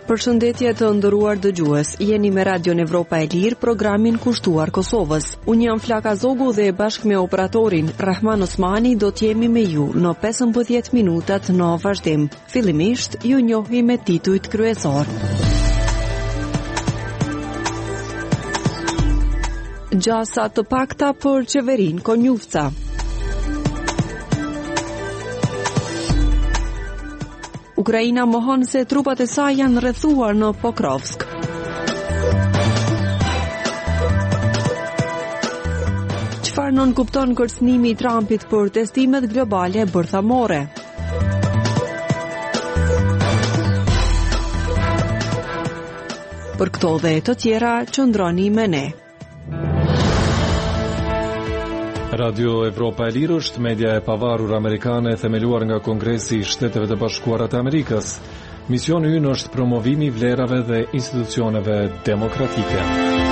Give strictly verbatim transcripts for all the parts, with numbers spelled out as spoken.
Përshëndetje të nderuar dëgjues, jeni me Radion Evropa e Lirë, programin kushtuar Kosovës. Unë jam Flaka Zogu dhe bashkë me operatorin Rahman Osmani do t'jemi me ju në pesëmbëdhjetë minutat në vazhdim. Fillimisht ju njohim me titujt kryesor. Gjasa të pakta për qeverin Konjufca. Ukraina mohon se trupat e saj janë rrethuar në Pokrovsk. Çfarë non kupton kërcënimi i Trumpit për testimet globale bërthamore? Për këto dhe të tjera, qëndroni me ne. Radio Evropa e Lirë është media e pavarur amerikane themeluar nga Kongresi i Shteteve të Bashkuara të Amerikës. Misioni ynë është promovimi i vlerave dhe institucioneve demokratike.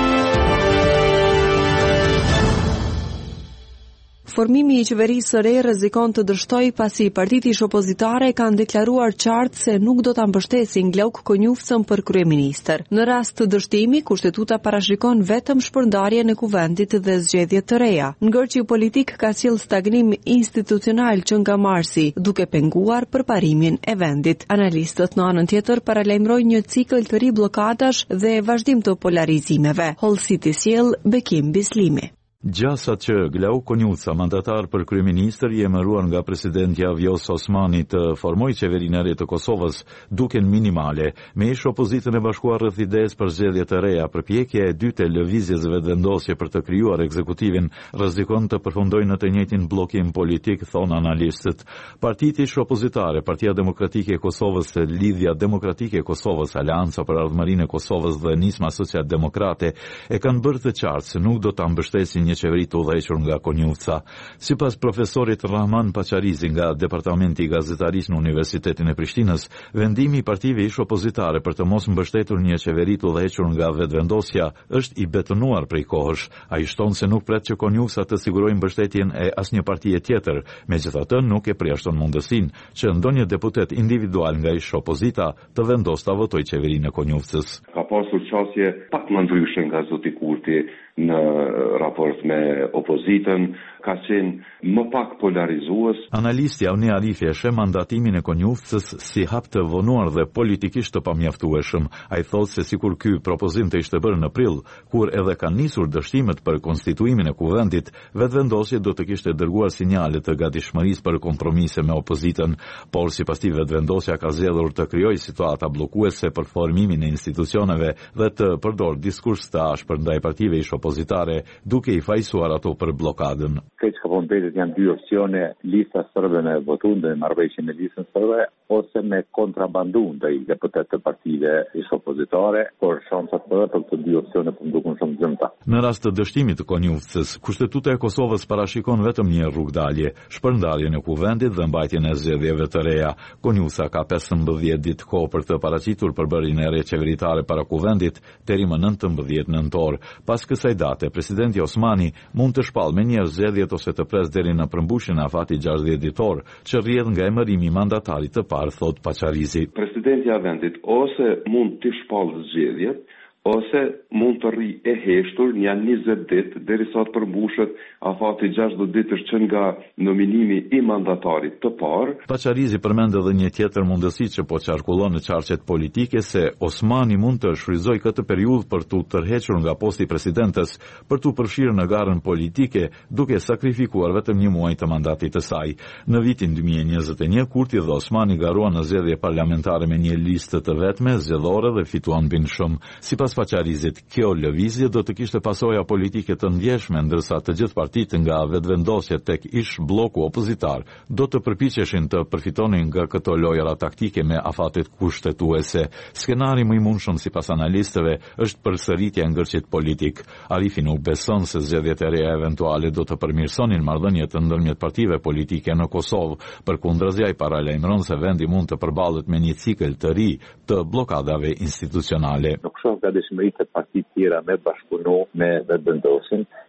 Formimi i qeverisë së re rrezikon të dështojë pasi partitë ish opozitare kanë deklaruar qartë se nuk do ta mbështesin Glauk Konjufcën për kryeministër. Në rast të dështimi, kushtetuta parashikon vetëm shpërndarjen e kuvendit dhe zgjedhje të reja. Ngërçi politik ka sjellë stagnim institucional që nga marsi, duke penguar përparimin e vendit. Analistët në anën tjetër paralajmërojnë një cikël të ri bllokadash dhe vazhdim të polarizimeve. Hollësit i sjell Bekim Bislimi. Gjasat që Glauk Konjufca, mandatar për kryeministër i emëruar nga presidenti Vjosa Osmani të formoj qeverinë e re të Kosovës, duken minimale, me ish opozitën e bashkuar rreth idesë për zgjedhje të reja. Përpjekja e dytë e lëvizjes vetëvendosje për të krijuar ekzekutivin rrezikon të përfundojë në të njëjtin bllokim politik, thon analistët. Partitë ish opozitare, Partia Demokratike e Kosovës, Lidhja Demokratike e Kosovës, Aleanca për Ardhmërinë e Kosovës dhe Nisma Social-Demokrate e kanë bërë të qartë se nuk do ta mbështesin një qeveri të udhëhequr nga Konjufca. Sipas profesorit Rahman Pacharizi nga Departamenti i Gazetarisë në Universitetin e Prishtinës, vendimi i partive ish opozitare për të mos mbështetur një qeveri të udhëhequr nga vetëvendosja është i betonuar prej kohësh. Ai shton se nuk pret që Konjufca të sigurojë mbështetjen e asnjë partie tjetër, megjithatë nuk e përjashton mundësinë që ndonjë deputet individual nga ish opozita të vendosë ta votojë qeverinë e Konjufcës. Ka pasur qasje pak më ndryshe nga zoti Kurti në raport me opozitën, ka qenë më pak polarizues. Analisti Avni Arifi e sheh mandatimin e Konjufcës si hap të vonuar dhe politikisht të pamjaftueshëm. Ai thotë se sikur ky propozim të ishte bërë në prill, kur edhe kanë nisur dështimet për konstituimin e kuvendit, vetëvendosja do të kishte dërguar sinjale të gatishmërisë për kompromise me opozitën, por sipas tij vetëvendosja ka zgjedhur të krijojë situata bllokuese për formimin e institucioneve dhe të përdor diskurs të ashpër ndaj partive ish opozitare, duke i fajsuar ato për blokadën. Këtë që vondetit janë dy opcione, lista sërbe me votun dhe marrëveshje me listën sërbe, ose me kontrabandu dhe i deputet të partive ish opozitare, por shansat për për të dy opcione për ndukun shumë gjëmta. Në rast të dështimit të Konjufcës, Kushtetuta e Kosovës parashikon vetëm një rrugdalje, shpërndarjen e kuvendit dhe mbajtjen e zgjedhjeve të reja. Konjufca ka pesëmbëdhjetë ditë kohë për të paraqitur përbërjen e re qeveritare para kuvendit deri më nëntëmbëdhjetë nëntor. Pas kësaj date, presidenti Osmani mund të shpallë me një zgjedhjet ose të pres deri në përmbushjen e afatit gjashtëdhjetë ditor, që rrjedh nga emërimi i mandatarit të parë, thot Pacharizi. Presidenti i vendit ose mund të shpallë zgjedhjet, ose mund të rri e heshtur një njëzet ditë derisa të përmbushet afati gjashtëdhjetë ditësh që nga nominimi i mandatarit të parë. Pacharizi përmend edhe një tjetër mundësi që po qarkullon në qarqet politike, se Osmani mund të shfrytëzojë këtë periudhë për t'u tërhequr nga posti presidentes, për t'u përfshirë në garën politike, duke sakrifikuar vetëm një muaj të mandatit të saj. Në vitin dy mijë e njëzet e një, Kurti dhe Osmani garuan në zgjedhje parlamentare me një listë të vetme zgjedhore dhe fituan bindshëm. Sipas Pacharizit, kjo lëvizje do të kishte pasoja politike të ndjeshme, ndërsa të gjithë partitë nga vetëvendosja tek ish bloku opozitar do të përpiqeshin të përfitonin nga këto lojra taktike me afatet kushtetuese. Skenari më i mundshëm sipas analistëve është përsëritja e ngërçit politik. Arifi nuk beson se zgjedhjet e reja eventuale do të përmirësonin marrëdhëniet ndërmjet partive politike në Kosovë. Përkundërzi, ai paralajmëron se vendi mund të përballet me një cikël të ri të blokadave institucionale. Nuk shoh gatishmëritë të partitë tjera me bashkëpunu me vetëvendosin,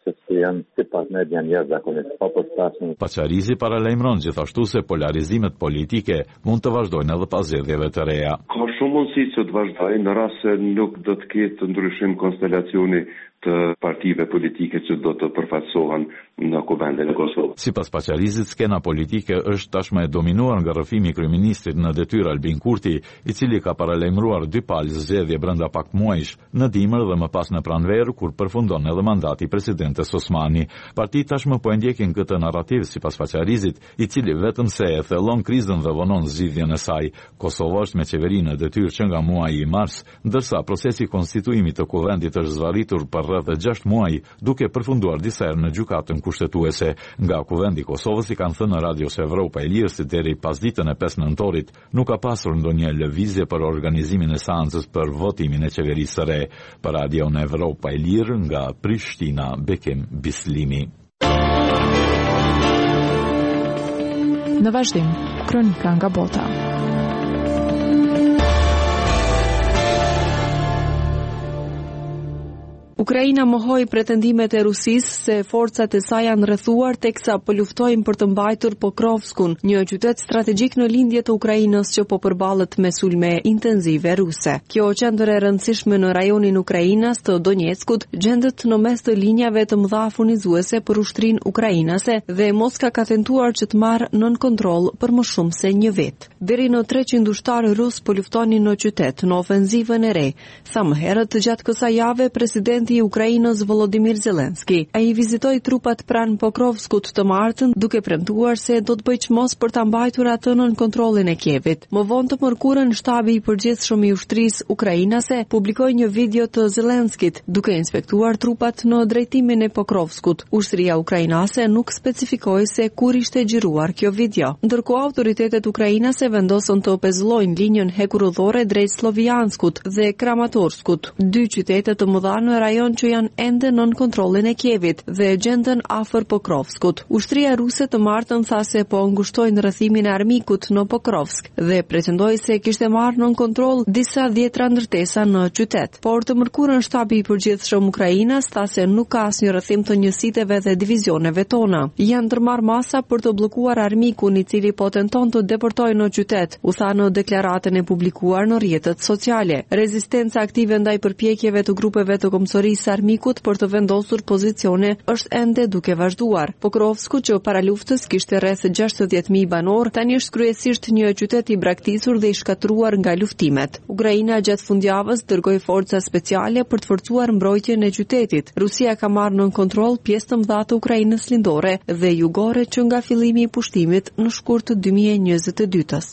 që janë sipas ne janë jashtëzakonisht pa përshtatshme. Paqarizi paralajmëron gjithashtu se polarizimet politike mund të vazhdojnë edhe pas zgjedhjeve të reja. Ka shumë mundësi që të vazhdojnë në rast se nuk do të ketë ndryshim konstelacioni të partive politike që do të përfaqësohen në kuvendin e Kosovës. Sipas Paqarizit, skena politike është tashmë e dominuar nga rrëfimi i kryeministrit në detyrë Albin Kurti, i cili ka paralajmëruar dy palë zgjedhje brenda pak muajsh, në dimër dhe më pas në pranverë, kur përfundon edhe mandati i presidentes Osmani. Partitë tashmë po e ndjekin këtë narrativ sipas Paqarizit, i cili vetëm se e thellon krizën dhe vonon zgjidhjen e saj. Kosova është me qeveri në detyrë që nga muaji i mars, ndërsa procesi i konstituimit të kuvendit është zvarritur për rreth gjashtë muaj, duke përfunduar disa herë në gjykatën kushtetuese. Nga kuvendi i Kosovës i kanë thënë në Radios Evropa e Lirë se deri pas ditën e pesë nëntorit nuk ka pasur ndonjë lëvizje për organizimin e seancës për votimin e qeverisë së re. Për Radion Evropa e Lirë nga Prishtina, Bekim Bislimi. Në vazhdim, kronika nga bota. Ukraina mohoi pretendimet e Rusisë se forcat e saj janë rrethuar teksa po luftojnë për të mbajtur Pokrovskun, një qytet strategjik në lindje të Ukrainës që po përballet me sulme intenzive ruse. Kjo qendër e rëndësishme në rajonin Ukrainas të Donetskut gjendet në mes të linjave të mëdha furnizuese për ushtrinë ukrainase dhe Moska ka tentuar që të marrë nën kontroll për më shumë se një vit. Deri në treqind ushtarë rus po luftonin në qytet në ofenzivën e re. Sa më herët gjatë kësaj jave presidenti i Ukrainës Volodymyr Zelensky. Ai vizitoi trupat pranë Pokrovskut të martën, duke premtuar se do të bëjë çmos për ta mbajtur atë nën kontrollin e Kievit. Më vonë të mërkurën, shtabi i përgjithshëm i ushtrisë ukrainase publikoi një video të Zelenskit duke inspektuar trupat në drejtimin e Pokrovskut. Ushtria ukrainase nuk specifikoi se kur ishte xhiruar kjo video. Ndërkohë autoritetet ukrainase vendosën të pezullojnë linjën hekurudhore drejt Slovianskut dhe Kramatorskut, dy qytete të mëdha në rajon që janë ende nën kontrollin e Kievit dhe gjenden afër Pokrovskut. Ushtria ruse të martën tha se po ngushtojnë rrethimin e armikut në Pokrovsk dhe pretendoi se kishte marrë nën kontroll disa dhjetra ndërtesa në qytet. Por të mërkurën shtabi i përgjithshëm Ukrainas tha se nuk ka asnjë rrethim të njësiteve dhe divizioneve tona. Janë ndërmarr masa për të bllokuar armikun i cili po tenton të deportojë në qytet, u tha në deklaratën e publikuar në rrjetet sociale. Rezistenca aktive ndaj përpjekjeve të grupeve të komsorisë së armikut për të vendosur pozicione është ende duke vazhduar. Pokrovsku, që para luftës kishte rreth gjashtëdhjetë mijë banor, tani është kryesisht një qytet i braktisur dhe i shkatruar nga luftimet. Ukraina gjatë fundjavës dërgoi forca speciale për të forcuar mbrojtjen e qytetit. Rusia ka marrë nën kontroll pjesë të mëdha të Ukrainës lindore dhe jugore që nga fillimi i pushtimit në shkurt të dy mijë e njëzet e dytës.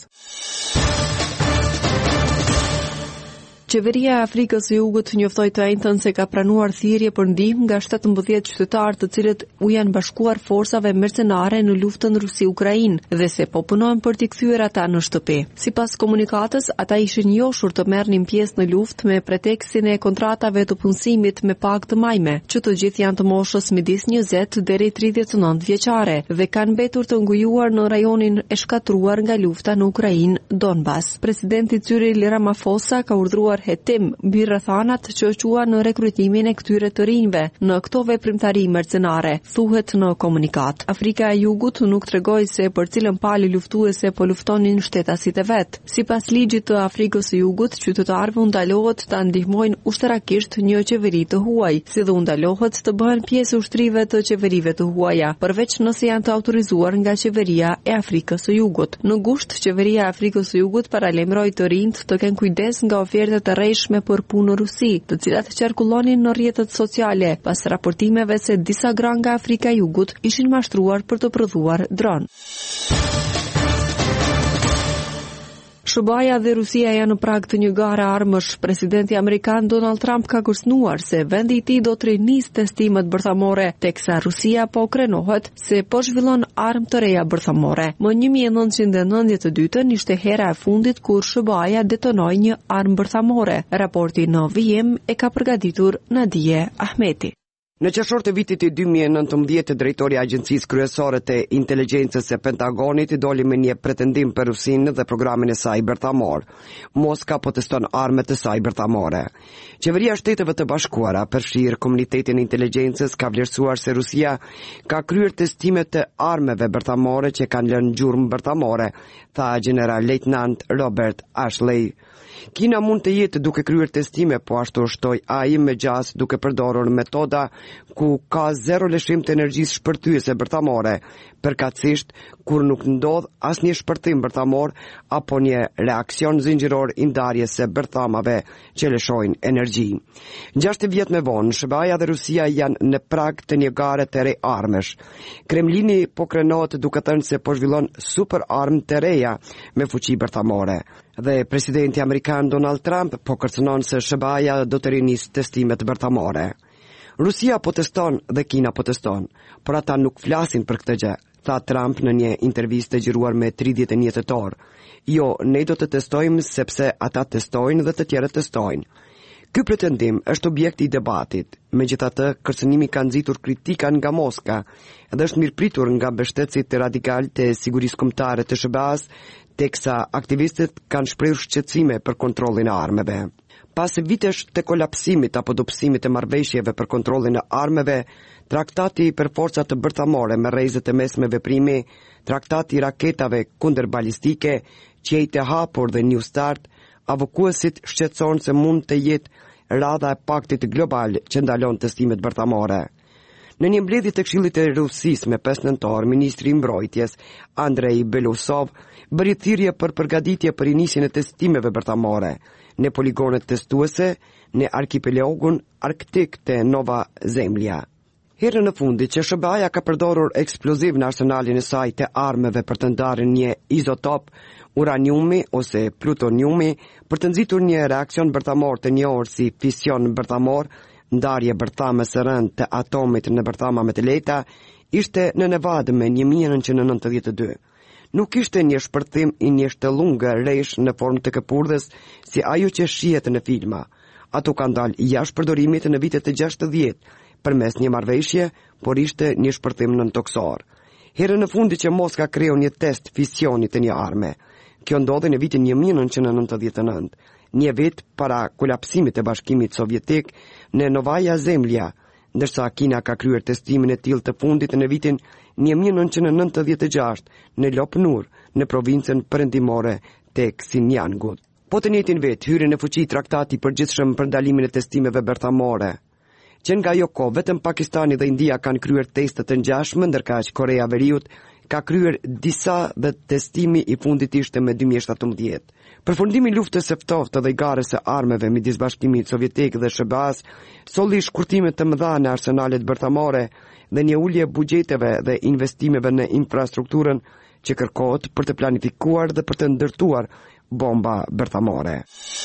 Qeveria e Afrikës së Jugut njoftoi të njëjtën se ka pranuar thirrje për ndihmë nga shtatëmbëdhjetë qytetarë të cilët u janë bashkuar forsave mercenare në luftën Rusi-Ukrainë dhe se po punojnë për t'i kthyer ata në shtëpi. Sipas komunikatës, ata ishin njohur të merrnin pjesë në luftë me pretekstin e kontratave të punësimit me pagë të majme, që të gjithë janë të moshës midis njëzet deri tridhjetë e nëntë vjeçare dhe kanë mbetur të ngujuar në rajonin e shkatruar nga lufta në Ukrainë, Donbas. Presidenti Cyril Ramaphosa ka urdhëruar hetim mbi rrethanat që quan në rekrutimin e këtyre të rinjve në këto veprimtari mercenare, thuhet në komunikat. Afrika e Jugut nuk tregoi se për cilën palë luftuese po luftonin shtetasit e vet. Sipas ligjit të Afrikës së Jugut, qytetarëve u ndalohet ta ndihmojnë ushtrakisht një qeveri të huaj, si dhe u ndalohet të bëhen pjesë ushtrive të qeverive të huaja, përveç nëse janë të autorizuar nga qeveria e Afrikës së Jugut. Në gusht, qeveria e Afrikës së Jugut paralajmëroi të rinjt të kenë kujdes nga ofertat të rreshme për punë në Rusi, të cilat qarkullonin në rrjetet sociale pas raportimeve se disa gra nga Afrika e Jugut ishin mashtruar për të prodhuar dron. Shëbaja dhe Rusia janë në prag të një gare armësh. Presidenti amerikan Donald Trump ka kërcënuar se vendi i tij do të rinisë testimet bërthamore, teksa Rusia po krenohet se po zhvillon armë të reja bërthamore. Më një mijë e nëntëqind e nëntëdhjetë e dytën ishte hera e fundit kur Shëbaja detonoi një armë bërthamore. Raporti në vijim e ka përgatitur Nadije Ahmeti. Në qershor të vitit të dy mijë e nëntëmbëdhjetë, drejtori i Agjencisë Kryesore të Inteligjencës së Pentagonit doli me një pretendim për Rusinë dhe programin e saj bërtamor. Moska po teston armët e saj bërtamore. Qeveria e Shteteve të Bashkuara, përfshirë komunitetin e inteligjencës, ka vlerësuar se Rusia ka kryer testime të armëve bërtamore që kanë lënë gjurmë bërtamore, tha general-lejtnant Robert Ashley. Kina mund të jetë duke kryer testime, po ashtu shtoi ai me gjas duke përdorur metoda ku ka zero lëshim të energjisë shpërthyese bërtamore, përkatësisht kur nuk ndodh asnjë shpërthim bërtamor apo një reaksion zinxhiror i ndarjes së bërthamave që lëshojnë energji. Gjashtë vjet më vonë, S B A-ja dhe Rusia janë në prag të një gare të re armësh. Kremlini po krenohet duke thënë se po zhvillon super armë të reja me fuqi bërtamore. Dhe presidenti amerikan Donald Trump po kërcënon se S B A-ja do të rinisë testimet bërtamore. Rusia po teston dhe Kina po teston, por ata nuk flasin për këtë gjë, tha Trump në një intervistë gjiruar me tridhjetë e një tetor. Jo, ne do të testojmë sepse ata testojnë dhe të tjerët testojnë. Ky pretendim është objekt i debatit. Megjithatë, kërcënimi ka nxitur kritika nga Moska dhe është mirëpritur nga mbështetësit radikal të sigurisë kombëtare të S B A-s, teksa aktivistët kanë shprehur shqetësime për kontrollin e armëve. Pas vitesh të kolapsimit apo dobësimit të marrëveshjeve për kontrollin e armëve, traktati për forcat të bërthamore me rrezë të mesme veprimi, traktati i raketave kundër balistike, qejtë e hapur dhe New Start, avokuesit shqetëson se mund të jetë radha e paktit global që ndalon testimet bërthamore. Në një mbledhje të Këshillit të Rusisë me pesë nëntor, ministri i mbrojtjes Andrei Belousov bëri thirrje për përgatitje për nisjen e testimeve bërthamore në poligonet testuese në arkipelagun arktik të Nova Zemlja. Herën e fundit që S B A-ja ka përdorur eksploziv në arsenalin e saj të armëve për të ndarë një izotop uraniumi ose plutoniumi për të nxitur një reakcion bërthamor të njohur si fision bërthamor, ndarje bërthame së rënd të atomit në bërthama me të lehta, ishte në Nevada me një mijë e nëntëqind e nëntëdhjetë e dy. Nuk ishte një shpërthim i një shtëllungë rresh në formë të këpurdhës si ajo që shihet në filma. Ato kanë dalë jashtë përdorimit në vitet e gjashtëdhjetë përmes një marrëveshje, por ishte një shpërthim nëntoksor. Herën e fundit që Moska kreu një test fisioni të një arme. Kjo ndodhi në vitin një mijë e nëntëqind e nëntëdhjetë e nëntë, një vit para kolapsimit të Bashkimit Sovjetik në Novaja Zemlja, ndërsa Kina ka kryer testimin e tillë të fundit në vitin një mijë e nëntëqind e nëntëdhjetë e gjashtë në Lopnur, në provincën perëndimore të Xinjiangut. Po të njëjtin vit, hyrën në fuqi traktati i përgjithshëm për ndalimin e testimeve bërthamore, që nga jo kohë vetëm Pakistani dhe India kanë kryer teste të ngjashme, ndërkaq Korea e Veriut ka kryer disa dhe testimi i fundit ishte me dy mijë e shtatëmbëdhjetë. Përfundimi i luftës së ftohtë dhe garës së armëve midis Bashkimit Sovjetik dhe S B A-s solli shkurtime të mëdha në arsenalet bërthamore dhe një ulje buxheteve dhe investimeve në infrastrukturën që kërkohet për të planifikuar dhe për të ndërtuar bomba bërthamore.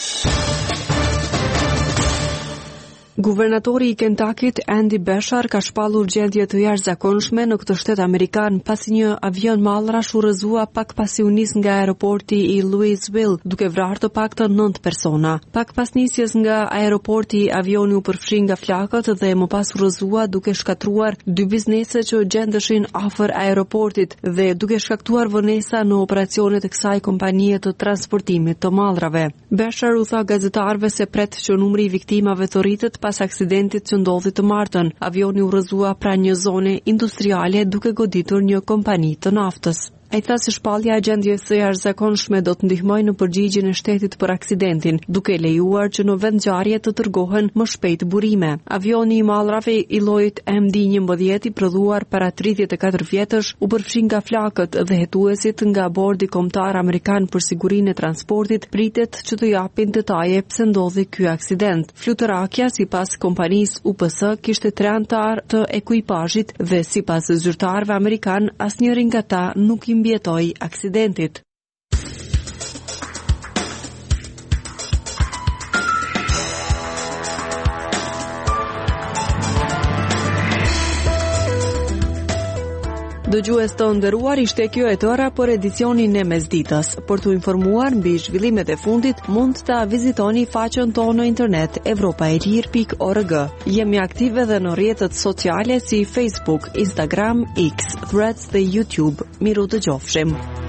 Guvernatori i Kentakit, Andy Beshear, ka shpallur gjendje të jashtëzakonshme në këtë shtet amerikan pasi një avion mallrash u rrëzua pak pasi u nis nga aeroporti i Louisville, duke vrarë të paktën nëntë persona. Pak pas nisjes nga aeroporti, avioni u përfshi nga flakët dhe më pas u rrëzua duke shkatruar dy biznese që gjendeshin afër aeroportit dhe duke shkaktuar vonesa në operacionet e kësaj kompanie të transportimit të mallrave. Beshear u tha gazetarëve se pret që numri i viktimave të rritet pas aksidentit që ndodhi të martën. Avioni u rrëzua pranë një zone industriale duke goditur një kompani të naftës. Ai tha se shpallja e gjendjes së jashtëzakonshme do të ndihmojë në përgjigjen e shtetit për aksidentin, duke lejuar që në vendngjarje të tërgohen më shpejt burime. Avioni i mallrave i llojit M D njëmbëdhjetë i prodhuar para tridhjetë e katër vjetësh u përfshi nga flakët dhe hetuesit nga bordi kombëtar amerikan për sigurinë e transportit pritet që të japin detaje pse ndodhi ky aksident. Fluturakja, sipas kompanisë U P S, kishte tre anëtar të ekuipazhit dhe sipas zyrtarëve amerikan asnjëri nga ata nuk i mbijetoi aksidentit. Dëgjues të nderuar, ishte kjo e tëra për edicionin e mesditës. Për t'u informuar mbi zhvillimet e fundit, mund ta vizitoni faqen tonë në internet evropaelir pikë org. Jemi aktive dhe në rrjetet sociale si Facebook, Instagram, X, Threads dhe YouTube. Miru dëgjofshim.